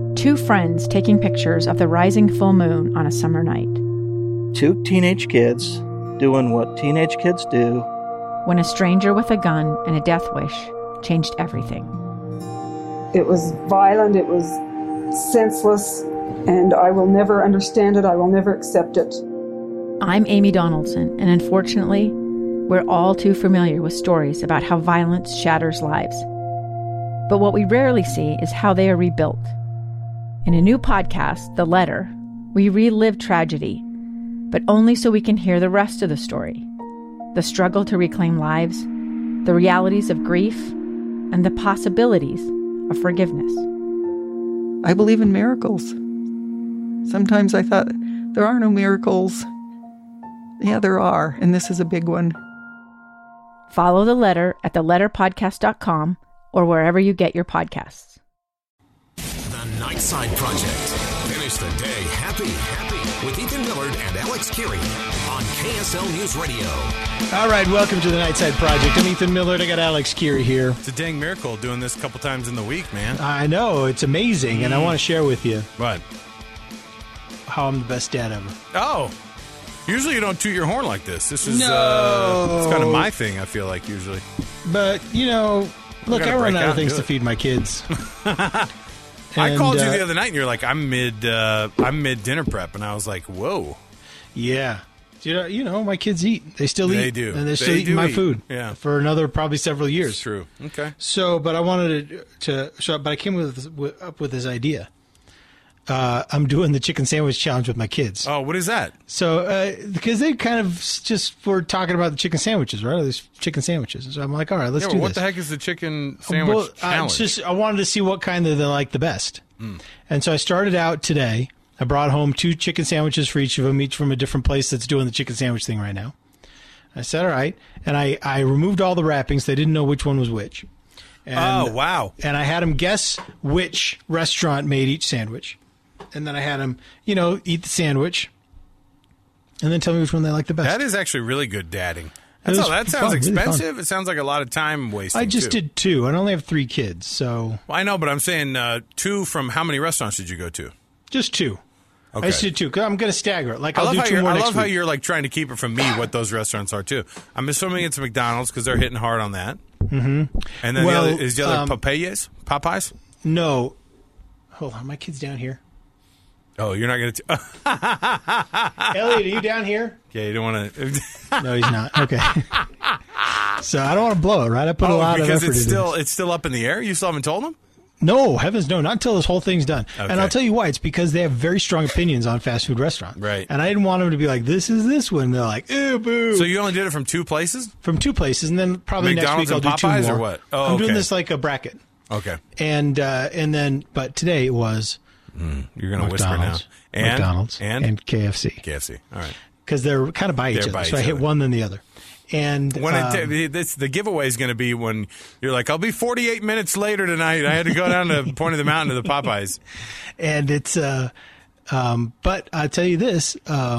Two friends taking pictures of the rising full moon on a summer night. Two teenage kids doing what teenage kids do. When a stranger with a gun and a death wish changed everything. It was violent, it was senseless, and I will never understand it, I will never accept it. I'm Amy Donaldson, and unfortunately, we're all too familiar with stories about how violence shatters lives. But what we rarely see is how they are rebuilt. In a new podcast, The Letter, we relive tragedy, but only so we can hear the rest of the story. The struggle to reclaim lives, the realities of grief, and the possibilities of forgiveness. I believe in miracles. Sometimes I thought, there are no miracles. Yeah, there are, and this is a big one. Follow The Letter at theletterpodcast.com or wherever you get your podcasts. The Nightside Project. Finish the day happy with Ethan Millard and Alex Keary on KSL News Radio. All right, welcome to the Nightside Project. I'm Ethan Millard. I got Alex Keary here. It's a dang miracle doing this a couple times in the week, man. I know, it's amazing, and I want to share with you What? how I'm the best dad ever. Oh. Usually you don't toot your horn like this. This is No. it's kind of my thing, I feel like, usually. But, you know, look, gotta I run break out out of things and to do it. feed my kids. I called you the other night and you're like, I'm mid dinner prep, and I was like, whoa. Yeah. You know, my kids eat. They still eat. They do. And they're still They eating do my eat. food Yeah. for another probably several years. It's true. Okay. So, but I wanted to show up, but I came up with this idea. I'm doing the chicken sandwich challenge with my kids. Oh, what is that? So, because they kind of just were talking about the chicken sandwiches, right? There's chicken sandwiches. So I'm like, all right, let's do what this. the heck is the chicken sandwich challenge? I wanted to see what kind that they like the best. And so I started out today. I brought home 2 chicken sandwiches for each of them, each from a different place that's doing the chicken sandwich thing right now. I said, all right. And I removed all the wrappings. They didn't know which one was which. And, Oh, wow. And I had them guess which restaurant made each sandwich. And then I had them, eat the sandwich. And then tell me which one they like the best. That is actually really good dadding. It was That sounds fun, really expensive. It sounds like a lot of time wasting. I just too. did 2. I only have 3 kids, so Well, I know, but I'm saying 2 from how many restaurants did you go to? just 2. Okay. I just did 2 because I'm going to stagger it. Like I I'll love, do how 2 you're, more I next love how week. you're like trying to keep it from me what those restaurants are too. I'm assuming it's McDonald's because they're hitting hard on that. Mm-hmm. And then Well, the other Popeyes? No. Hold on, my kid's down here. Oh, you're not going to. Elliot, are you down here? Yeah, you don't want to. No, he's not. Okay. So I don't want to blow it, right? I put a lot of effort because into this. it's still up in the air. You still haven't told them. No, heavens no, not until this whole thing's done. Okay. And I'll tell you why. It's because they have very strong opinions on fast food restaurants. Right. And I didn't want them to be like, this is this one. They're like, ew, boo. So you only did it from 2 places? From 2 places, and then probably McDonald's next week I'll and do 2 Popeyes more. or what? Oh, I'm doing okay. this like a bracket. Okay. And then, but today it was You're going to whisper now. And McDonald's and KFC. KFC. All right. Because they're kind of by each They're other. by So I each hit other. one then the other. And When the giveaway is going to be when you're like, I'll be 48 minutes later tonight. I had to go down to Point of the Mountain to the Popeyes. and it's but I'll tell you this,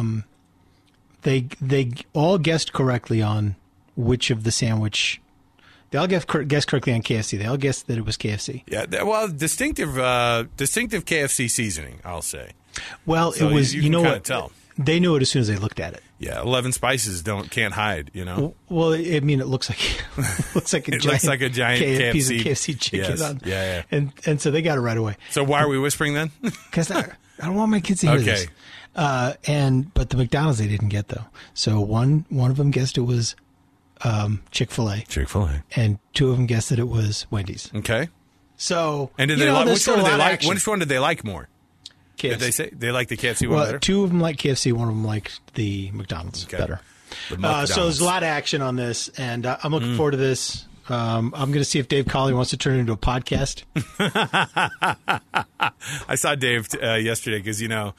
they all guessed correctly on which of the sandwich. They all guessed correctly on KFC. They all guessed that it was KFC. Yeah, well, distinctive KFC seasoning, I'll say. Well, So it was. you You, can know kinda what? tell. They knew it as soon as they looked at it. Yeah, 11 spices can't hide. You know, Well, I mean, it looks like It looks like a giant piece of KFC. KFC chicken. Yes. On. Yeah. And so they got it right away. So why are we whispering then? Because I don't want my kids to hear Okay. this. But the McDonald's they didn't get though. So one of them guessed it was Chick-fil-A, Chick-fil-A. and 2 of them guessed that it was Wendy's. Okay. So And did you they know, like there's which still one? a Did lot they of like action. which one did they like more? KFC. Did they say they like the KFC one Well, better? 2 of them like KFC. One of them liked the McDonald's Okay. better. The So McDonald's. there's a lot of action on this, and I'm looking forward to this. I'm going to see if Dave Colley wants to turn it into a podcast. I saw Dave yesterday because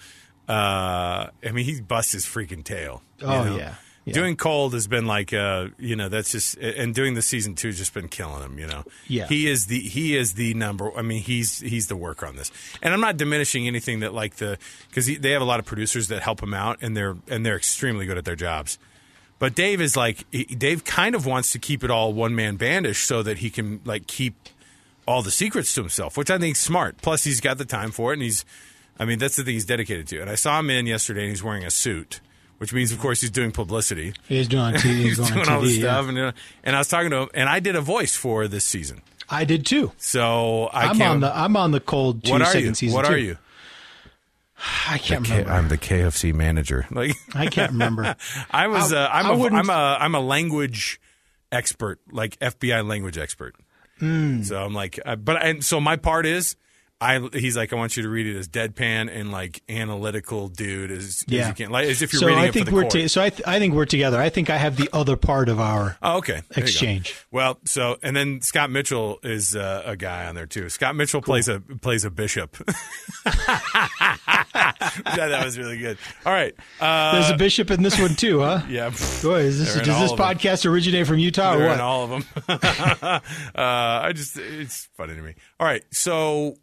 he busts his freaking tail. you Oh, know? yeah. Yeah. Doing cold has been like that's just, and doing the season 2 has just been killing him. Yeah. He is the number. I mean, he's the worker on this, and I'm not diminishing anything that because they have a lot of producers that help him out, and they're extremely good at their jobs. But Dave is Dave kind of wants to keep it all one man bandish so that he can keep all the secrets to himself, which I think is smart. Plus, he's got the time for it, and that's the thing he's dedicated to. And I saw him in yesterday, and he's wearing a suit, which means, of course, he's doing publicity. He's doing on TV. He's doing all this stuff. Yeah. And I was talking to him, and I did a voice for this season. I did too. So I'm on the cold second season. What too. are you? I can't remember. I'm the KFC manager. I can't rember. I'm a language expert, like FBI language expert. So I'm like, so my part is, he's like, I want you to read it as deadpan and like analytical dude as you can, like as if you're reading it for the court. I think we're together. I think I have the other part of our exchange. Well, and then Scott Mitchell is a guy on there too. Scott Mitchell plays a bishop. That was really good. All right, there's a bishop in this one too, huh? Yeah. Boy, does this podcast originate from Utah or what? In all of them. It's funny to me. All right, so.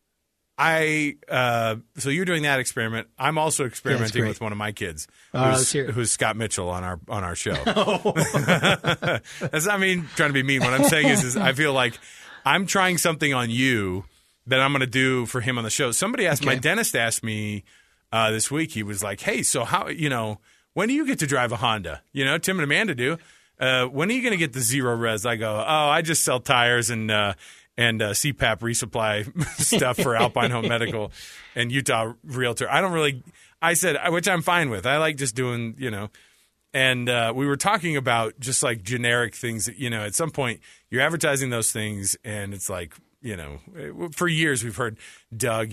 So you're doing that experiment. I'm also experimenting with one of my kids, who's Scott Mitchell on our show. That's not me trying to be mean. What I'm saying is I feel like I'm trying something on you that I'm going to do for him on the show. Somebody asked, my dentist asked me this week. He was like, "Hey, so how when do you get to drive a Honda? Tim and Amanda do. When are you going to get the zero res?" I go, "Oh, I just sell tires and CPAP resupply stuff for Alpine Home Medical and Utah Realtor. I said, which I'm fine with. I like just doing, and we were talking about just like generic things that, at some point you're advertising those things and it's like, for years we've heard Doug,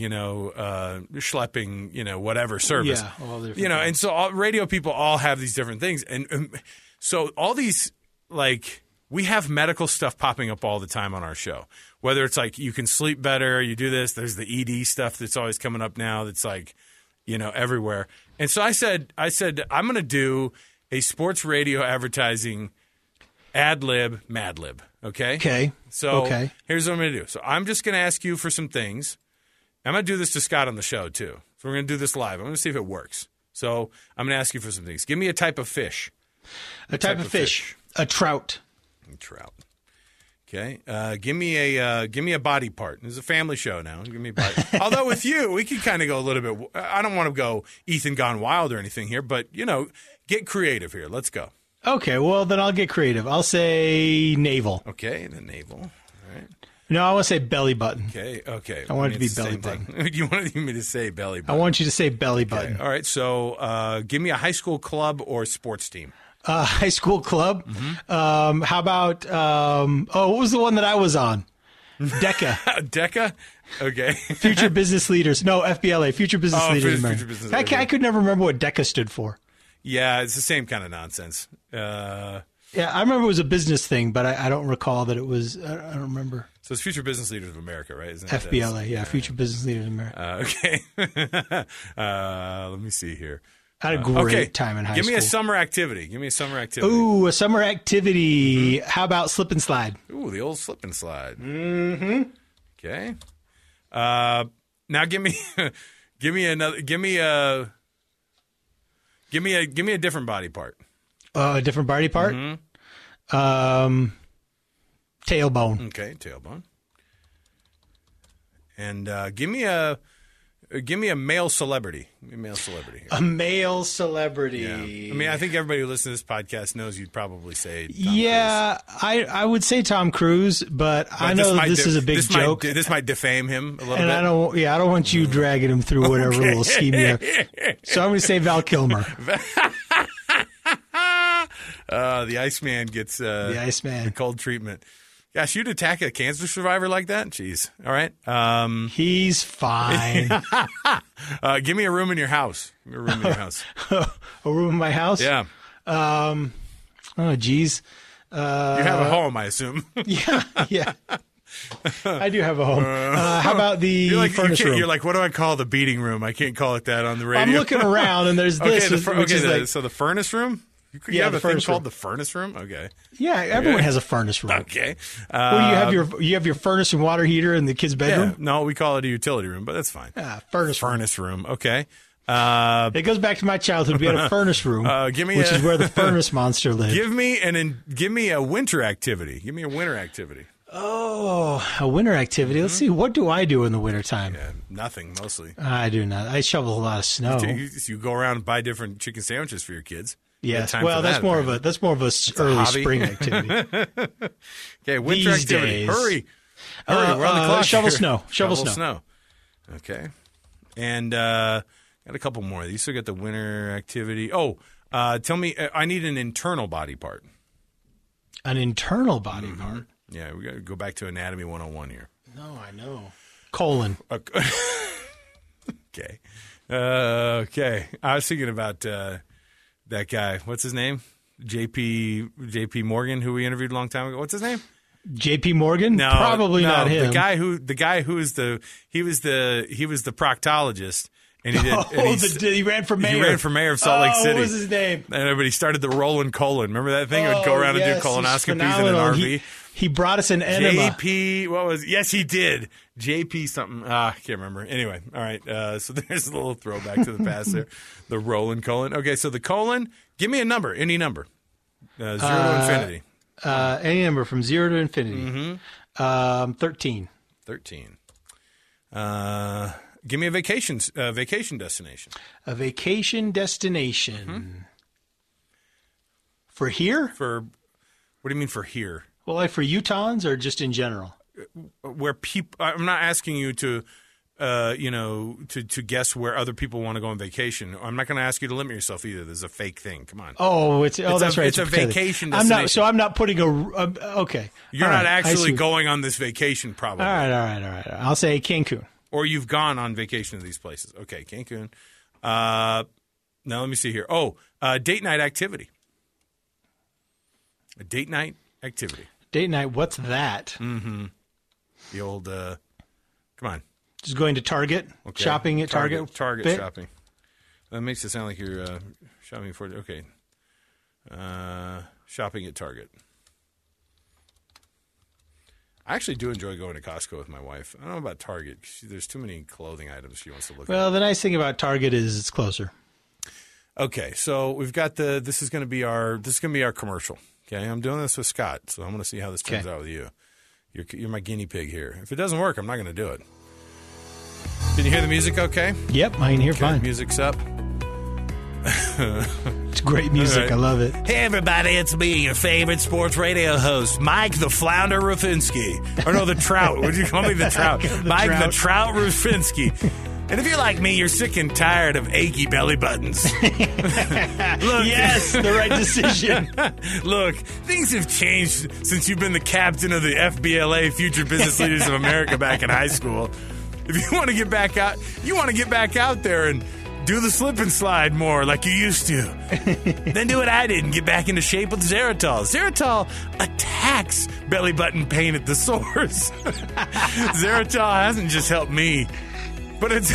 schlepping, whatever service, and so all radio people all have these different things. And so all these we have medical stuff popping up all the time on our show. Whether it's like you can sleep better, you do this. There's the ED stuff that's always coming up now. That's like, everywhere. And so I said I'm going to do a sports radio advertising ad lib, Mad Lib. Okay. Okay. So here's what I'm going to do. So I'm just going to ask you for some things. I'm going to do this to Scott on the show too. So we're going to do this live. I'm going to see if it works. So I'm going to ask you for some things. Give me a type of fish. A type of fish. A trout. Trout. Okay. Give me a body part. This is a family show now. Give me a body. Although with you, we can kind of go a little bit. I don't want to go Ethan Gone Wild or anything here, but get creative here. Let's go. Okay. Well, then I'll get creative. I'll say navel. Okay, the navel. All right. No, I want to say belly button. Okay. I want it to be belly button. You wanted me to say belly button. I want you to say belly button. Okay. All right. So, give me a high school club or sports team. High school club. Mm-hmm. How about what was the one that I was on? DECA. DECA? Okay. Future Business Leaders. No, FBLA. Future Business Leaders. Future Business I could never remember what DECA stood for. Yeah, it's the same kind of nonsense. Yeah, I remember it was a business thing, but I don't recall that it was. I don't remember. So it's Future Business Leaders of America, right? Isn't FBLA, Future Business Leaders of America. Okay. Let me see here. I had a great time in high school. Give me a summer activity. Ooh, a summer activity. Mm-hmm. How about slip and slide? Ooh, the old slip and slide. Mm-hmm. Okay. Now give me a different body part. A different body part? Mm-hmm. Tailbone. Okay, tailbone. And give me a male celebrity. Here. A male celebrity. Yeah. I mean, I think everybody who listens to this podcast knows you'd probably say Tom Cruise. I would say Tom Cruise, but I know this is a big joke. This might defame him a little bit. And I don't want you dragging him through whatever little scheme you have. So I'm going to say Val Kilmer. The Iceman gets the cold treatment. Gosh, you'd attack a cancer survivor like that? Jeez. All right. He's fine. Give me a room in your house. A room in my house? Yeah. Oh, geez. You have a home, I assume. Yeah. I do have a home. How about the furnace room? You're like, what do I call the beating room? I can't call it that on the radio. I'm looking around, and there's this. So the furnace room? You have a thing called the furnace room? Okay. Yeah, everyone has a furnace room. Okay. Well, you have your furnace and water heater in the kids' bedroom? Yeah. No, we call it a utility room, but that's fine. Furnace room. Okay. It goes back to my childhood. We had a furnace room, which is where the furnace monster lived. Give me a winter activity. Give me a winter activity. Oh, a winter activity. Let's see. What do I do in the wintertime? Yeah, nothing, mostly. I do not. I shovel a lot of snow. You go around and buy different chicken sandwiches for your kids. Yes. Well, that's more of a early spring activity. Okay, winter These activity. days. Hurry, we're on the clock. Shovel here. snow. Shovel snow. Okay, and got a couple more. You still got the winter activity. Oh, tell me. I need an internal body part. An internal body part. Yeah, we got to go back to Anatomy 101 here. No, I know. Colon. Okay. Okay. I was thinking about that guy. What's his name? JP Morgan, who we interviewed a long time ago. What's his name? JP Morgan? No, Probably not him. The guy who was the proctologist. And he did. He ran for mayor. He ran for mayor of Salt Lake City. What was his name? But he started the rolling colon. Remember that thing? He would go around and do colonoscopies in an RV. He brought us an enema. Yes, he did. JP something. I can't remember. Anyway, all right. So there's a little throwback to the past there. The rolling colon. Okay, so the colon. Give me a number. Any number. 0 to infinity. Any number from 0 to infinity. 13. 13. Give me a vacation destination. A vacation destination. For here? What do you mean for here? Well, like for Utahns or just in general? Where people, I'm not asking you to, to guess where other people want to go on vacation. I'm not going to ask you to limit yourself either. This is a fake thing. Come on. That's right. It's a vacation destination. I'm not putting okay. You're not actually going on this vacation, probably. All right. I'll say Cancun. Or you've gone on vacation to these places. Okay, Cancun. Now let me see here. Date night activity. A date night activity. Date night, what's that? Mm-hmm. The old, come on. Just going to Target? Okay. Shopping at Target? Target shopping. That makes it sound like you're shopping for, okay. Shopping at Target. I actually do enjoy going to Costco with my wife. I don't know about Target. There's too many clothing items she wants to look at. Well, the nice thing about Target is it's closer. Okay, so we've got this is going to be our commercial. Okay, I'm doing this with Scott, so I'm going to see how this turns out with you. You're my guinea pig here. If it doesn't work, I'm not going to do it. Can you hear the music okay? Yep, I can hear fine. Music's up. It's great music. Right. I love it. Hey, everybody, it's me, your favorite sports radio host, Mike the Flounder Rufinski. Or no, the Trout. Would you call me the Trout? The Trout Rufinski. And if you're like me, you're sick and tired of achy belly buttons. Look, yes, the right decision. Look, things have changed since you've been the captain of the FBLA, Future Business Leaders of America, back in high school. If you want to get back out, there and do the slip and slide more like you used to. Then do what I did and get back into shape with Xeritol. Xeritol attacks belly button pain at the source. Xeritol hasn't just helped me, but it's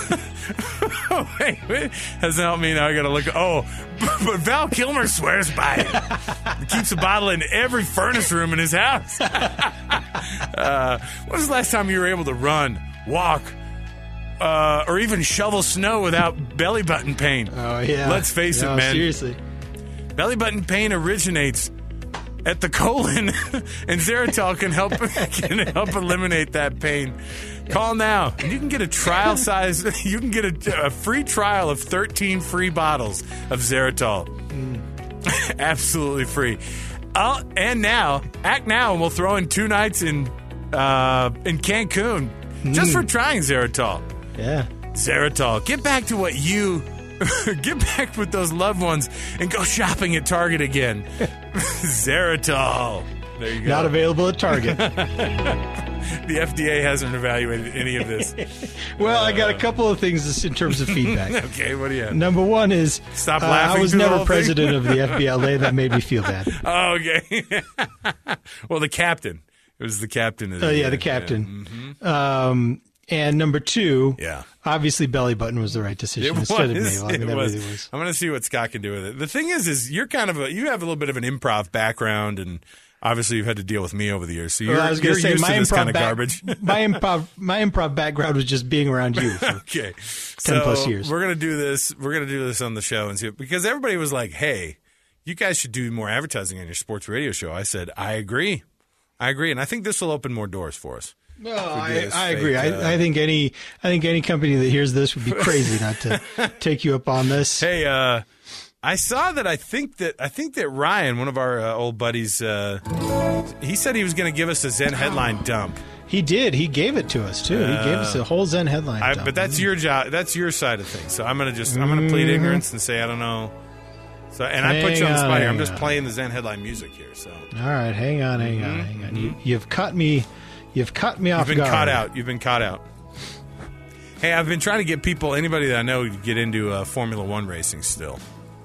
wait, hasn't helped me. Now I got to look. But Val Kilmer swears by it. He keeps a bottle in every furnace room in his house. When was the last time you were able to run, walk, or even shovel snow without belly button pain? Oh, yeah. Let's face it, man. Seriously. Belly button pain originates at the colon, and Xeritol can help eliminate that pain. Call now, and you can get a trial size. You can get a free trial of 13 free bottles of Xeritol. Absolutely free. And now, act now, and we'll throw in 2 nights in Cancun just for trying Xeritol. Yeah, Xeritol. Get back to what you. Get back with those loved ones and go shopping at Target again. Xeritol. There you go. Not available at Target. The FDA hasn't evaluated any of this. Well, I got a couple of things in terms of feedback. Okay, what do you have? Number one is stop laughing. I was never president of the FBLA. That made me feel bad. Oh, okay. Well, the captain. It was the captain. The captain. Yeah. Mm-hmm. And number two, obviously belly button was the right decision instead of navel. It was. I'm going to see what Scott can do with it. The thing is you're you have a little bit of an improv background, and obviously you've had to deal with me over the years. So you're used to this kind of garbage. my improv background was just being around you for 10 plus years. We're going to do this. We're going to do this on the show and see because everybody was like, "Hey, you guys should do more advertising on your sports radio show." I said, "I agree. I agree, and I think this will open more doors for us. No, I agree. I think any company that hears this would be crazy not to take you up on this. Hey, I saw that. I think that Ryan, one of our old buddies, he said he was going to give us a Zen headline dump. He did. He gave it to us too. He gave us a whole Zen headline dump. But that's your job. That's your side of things. So I'm going to plead ignorance and say I don't know. So I put you on the spot here. I'm just playing the Zen headline music here. So all right, hang on. You've cut me. You've cut me off guard. You've been caught out. Hey, I've been trying to get anybody that I know to get into Formula One racing still.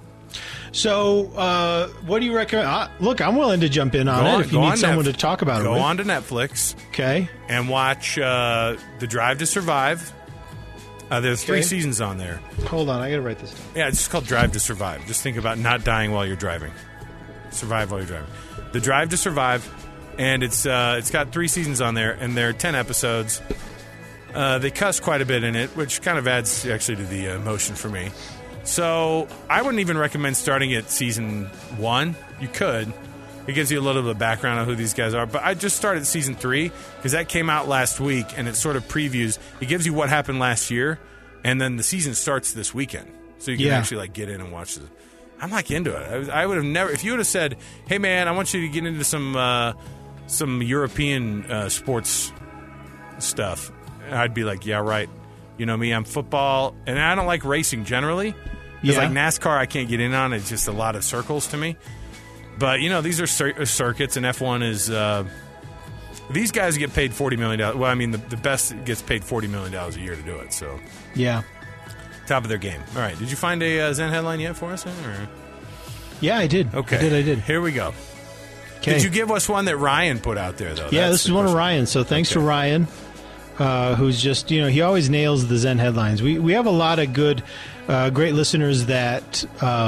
So, what do you recommend? Look, I'm willing to jump in on it if you need someone to talk about it with. Go on to Netflix. Okay. And watch The Drive to Survive. There's 3 seasons on there. Hold on, I got to write this down. Yeah, it's just called Drive to Survive. Just think about not dying while you're driving. Survive while you're driving. The Drive to Survive. And it's got 3 seasons on there, and there are 10 episodes. They cuss quite a bit in it, which kind of adds actually to the emotion for me. So I wouldn't even recommend starting at season 1. You could. It gives you a little bit of background on who these guys are. But I just started season 3 because that came out last week, and it sort of previews. It gives you what happened last year, and then the season starts this weekend. So you can actually get in and watch it. I'm into it. I would have never. If you would have said, "Hey man, I want you to get into some European sports stuff," I'd be like, yeah, right. You know me, I'm football, and I don't like racing generally. Because like NASCAR, I can't get in on. It's just a lot of circles to me. But, these are circuits, and F1 is... these guys get paid $40 million. Well, I mean, the best gets paid $40 million a year to do it, so... Yeah. Top of their game. All right, did you find a Zen headline yet for us? Or? Yeah, I did. Okay. I did. Here we go. Okay. Did you give us one that Ryan put out there, though? Yeah, this is one of Ryan's, so thanks to Ryan, who's just, he always nails the Zen headlines. We have a lot of good, great listeners that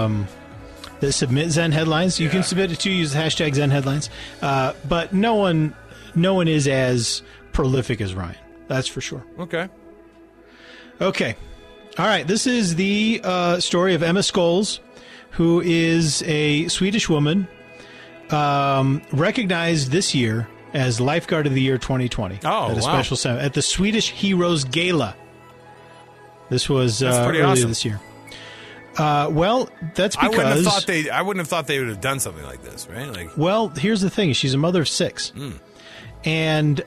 submit Zen headlines. You can submit it too, use the hashtag Zen headlines. But no one is as prolific as Ryan. That's for sure. Okay. All right, this is the story of Emma Scholes, who is a Swedish woman recognized this year as Lifeguard of the Year 2020 at a special summit at the Swedish Heroes Gala. This was earlier this year. Well, that's because I wouldn't have thought they would have done something like this, right? Well, here's the thing: she's a mother of 6, and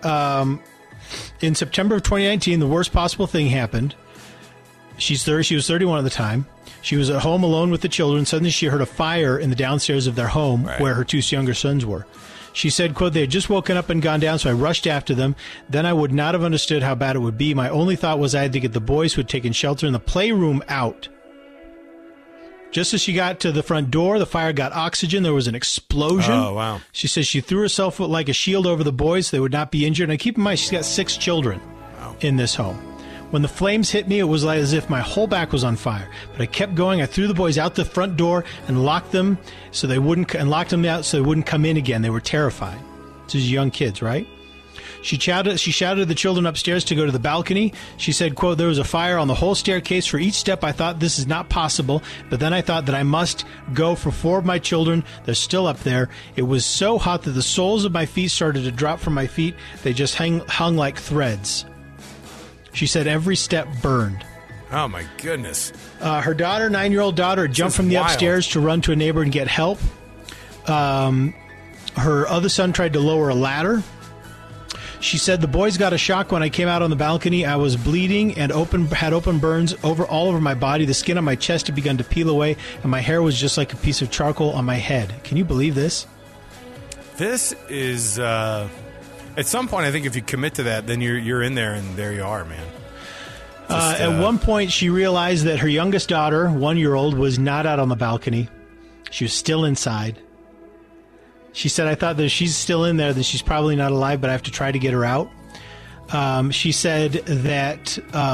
in September of 2019, the worst possible thing happened. She was 31 at the time. She was at home alone with the children. Suddenly she heard a fire in the downstairs of their home where her 2 younger sons were. She said, quote, "They had just woken up and gone down, so I rushed after them. Then I would not have understood how bad it would be. My only thought was I had to get the boys who had taken shelter in the playroom out. Just as she got to the front door, the fire got oxygen. There was an explosion." Oh, wow. She says she threw herself like a shield over the boys so they would not be injured. And keep in mind, she's got 6 children in this home. "When the flames hit me, it was like as if my whole back was on fire. But I kept going. I threw the boys out the front door and locked them out so they wouldn't come in again. They were terrified." This is young kids, right? She shouted to the children upstairs to go to the balcony. She said, quote, "There was a fire on the whole staircase. For each step, I thought this is not possible. But then I thought that I must go for 4 of my children. They're still up there. It was so hot that the soles of my feet started to drop from my feet. They just hung like threads." She said every step burned. Oh, my goodness. Her daughter, 9-year-old daughter, jumped from the upstairs to run to a neighbor and get help. Her other son tried to lower a ladder. She said, "The boys got a shock when I came out on the balcony. I was bleeding and had open burns all over my body. The skin on my chest had begun to peel away, and my hair was just like a piece of charcoal on my head." Can you believe this? This is... at some point, I think if you commit to that, then you're in there, and there you are, man. At one point, she realized that her youngest daughter, 1-year-old, was not out on the balcony. She was still inside. She said, "I thought that if she's still in there, then she's probably not alive, but I have to try to get her out." She said that...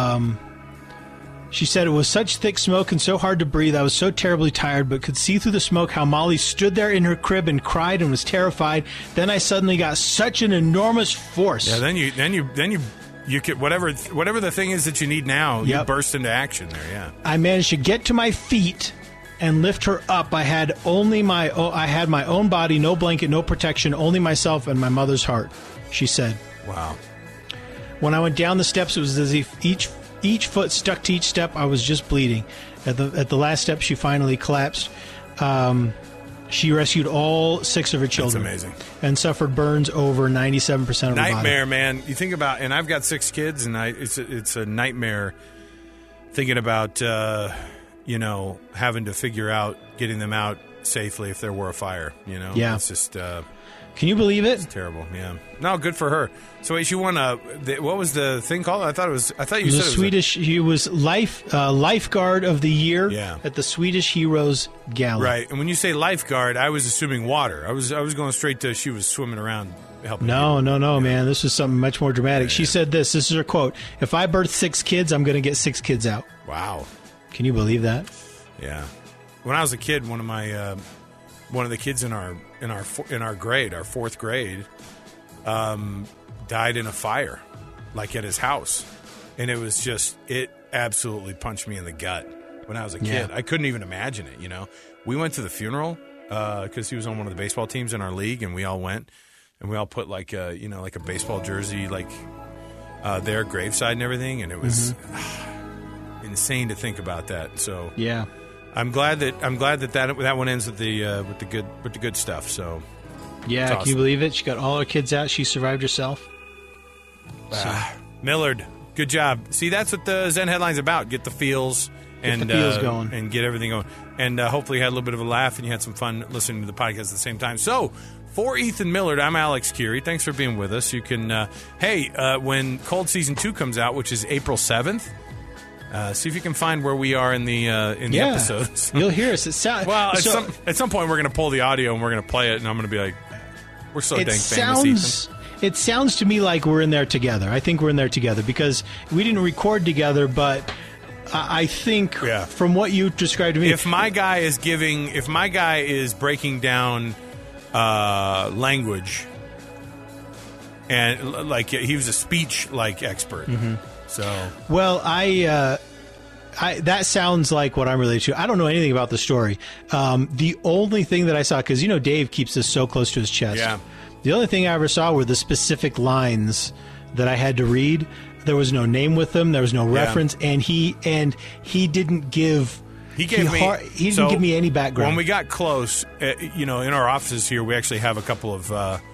She said, "It was such thick smoke and so hard to breathe. I was so terribly tired, but could see through the smoke how Molly stood there in her crib and cried and was terrified. Then I suddenly got such an enormous force." Yeah, then you could whatever the thing is that you need now. You burst into action there. Yeah, "I managed to get to my feet and lift her up, I had my own body, no blanket, no protection, only myself and my mother's heart, she said. Wow. When I went down the steps, it was as if each foot stuck to each step. I was just bleeding. At the last step, she finally collapsed. She rescued all 6 of her children. That's amazing. And suffered burns over 97% of her body. Nightmare, man. You think about, and I've got 6 kids, and it's a nightmare thinking about, having to figure out getting them out safely if there were a fire, Yeah. It's just... Can you believe it? It's terrible, yeah. No, good for her. So wait, she won what was the thing called? I thought you said it was Swedish. He was lifeguard of the year at the Swedish Heroes Gala. Right, and when you say lifeguard, I was assuming water. I was going straight to she was swimming around helping. No, man. This was something much more dramatic. She said this. This is her quote: "If I birth 6 kids, I'm going to get 6 kids out." Wow. Can you believe that? Yeah. When I was a kid, one of the kids in our grade, our 4th grade, died in a fire, like at his house, and it absolutely punched me in the gut when I was a kid. I couldn't even imagine it. We went to the funeral because he was on one of the baseball teams in our league, and we all went, and we all put like a baseball jersey their graveside and everything, and it was insane to think about that. So yeah. I'm glad that one ends with the good stuff. So yeah, awesome. Can you believe it? She got all her kids out. She survived herself. Millard, good job. See, that's what the Zen Headline's about. Get the feels and going, and get everything going. And hopefully you had a little bit of a laugh and you had some fun listening to the podcast at the same time. So for Ethan Millard, I'm Alex Curie. Thanks for being with us. You can when Cold Season 2 comes out, which is April 7th. See if you can find where we are in the episodes. You'll hear us. At some point we're going to pull the audio and we're going to play it, and I'm going to be like, "We're so dang famous." Ethan. It sounds to me like we're in there together. I think we're in there together because we didn't record together, but I think from what you described to me, if my guy is breaking down language, and he was a speech expert. Mm-hmm. So well, that sounds like what I'm related to. I don't know anything about the story. The only thing that I saw, because Dave keeps this so close to his chest. Yeah. The only thing I ever saw were the specific lines that I had to read. There was no name with them. There was no reference, and he didn't give. He didn't give me any background. When we got close, in our offices here, we actually have a couple of,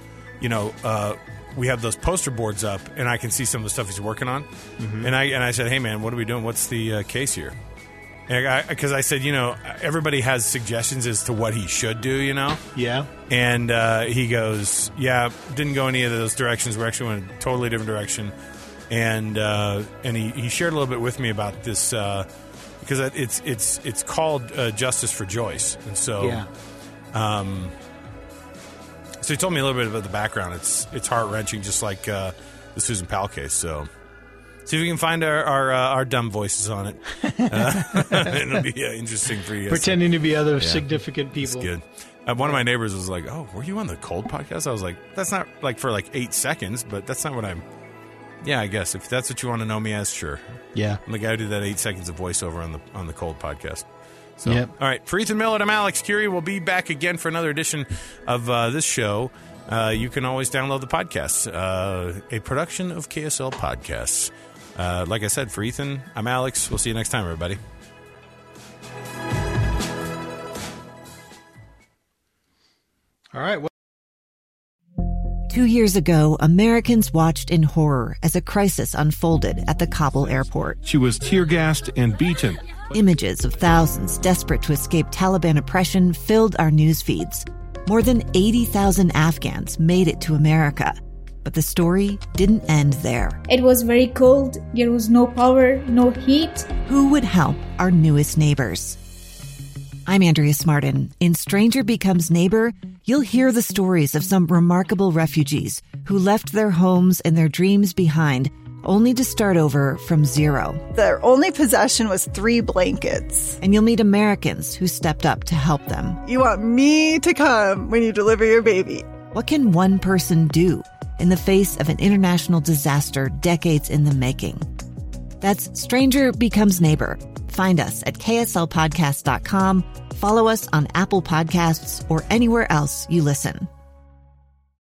we have those poster boards up, and I can see some of the stuff he's working on. Mm-hmm. And I said, "Hey, man, what are we doing? What's the case here?" Because I said, everybody has suggestions as to what he should do, Yeah. And he goes, "Yeah, didn't go any of those directions. We actually went a totally different direction." And he shared a little bit with me about this because it's called Justice for Joyce, and so So he told me a little bit about the background. It's heart-wrenching, just like the Susan Powell case. So see if we can find our dumb voices on it. It'll be interesting for you guys. Pretending to be other significant people. That's good. One of my neighbors was like, "Oh, were you on the Cold podcast?" I was like, "That's not for 8 seconds, but that's not what I'm." Yeah, I guess if that's what you want to know me as, sure. Yeah, I'm the guy who did that 8 seconds of voiceover on the Cold podcast. So, yep. All right, for Ethan Millard, I'm Alex Curie. We'll be back again for another edition of this show. You can always download the podcast, a production of KSL Podcasts. Like I said, for Ethan, I'm Alex. We'll see you next time, everybody. All right. 2 years ago, Americans watched in horror as a crisis unfolded at the Kabul airport. She was tear-gassed and beaten. Images of thousands desperate to escape Taliban oppression filled our news feeds. More than 80,000 Afghans made it to America. But the story didn't end there. It was very cold. There was no power, no heat. Who would help our newest neighbors? I'm Andrea Smartin. In Stranger Becomes Neighbor, you'll hear the stories of some remarkable refugees who left their homes and their dreams behind, only to start over from zero. Their only possession was 3 blankets. And you'll meet Americans who stepped up to help them. You want me to come when you deliver your baby. What can one person do in the face of an international disaster decades in the making? That's Stranger Becomes Neighbor. Find us at kslpodcast.com, Follow us on Apple Podcasts or anywhere else you listen.